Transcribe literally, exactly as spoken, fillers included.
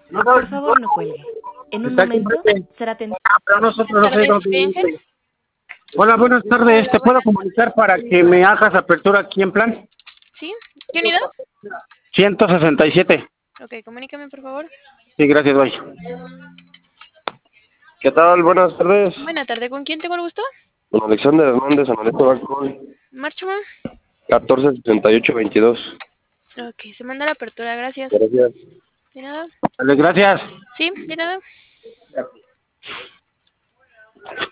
Por favor, no cuelgue. En un Está aquí momento enfrente. será atendido. Ah, pero nosotros no Buenas sé tardes, dónde ¿soy vive. Ángel? Hola, buenas tardes. Hola, ¿Te puedo buenas comunicar para que me hagas apertura aquí en plan? ¿Sí? ¿Qué unidad? ciento sesenta y siete. Ok, comunícame, por favor. Sí, gracias, bye. ¿Qué tal? Buenas tardes. Buena tarde, ¿con quién tengo el gusto? Con Alexander Hernández, analista de alcohol. Marcho, mam. catorce sesenta y ocho veintidós. Ok, se manda la apertura, gracias. Gracias. ¿De nada? Dale, gracias. ¿Sí? ¿De nada?